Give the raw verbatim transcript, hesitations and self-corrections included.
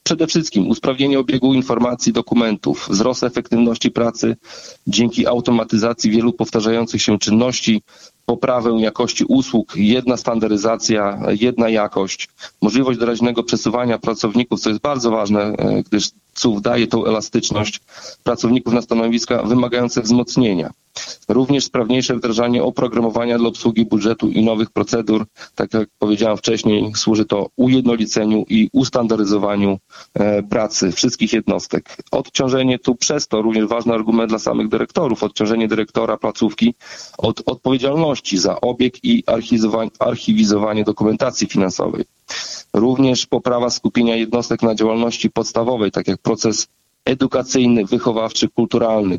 przede wszystkim usprawnienie obiegu informacji, dokumentów, wzrost efektywności pracy dzięki automatyzacji wielu powtarzających się czynności, poprawę jakości usług, jedna standaryzacja, jedna jakość, możliwość doraźnego przesuwania pracowników, co jest bardzo ważne, gdyż C U W daje tą elastyczność pracowników na stanowiska wymagające wzmocnienia. Również sprawniejsze wdrażanie oprogramowania dla obsługi budżetu i nowych procedur. Tak jak powiedziałem wcześniej, służy to ujednoliceniu i ustandaryzowaniu e, pracy wszystkich jednostek. Odciążenie tu przez to również ważny argument dla samych dyrektorów, odciążenie dyrektora placówki od odpowiedzialności za obieg i archiwizowanie, archiwizowanie dokumentacji finansowej. Również poprawa skupienia jednostek na działalności podstawowej, tak jak proces edukacyjny, wychowawczy, kulturalny,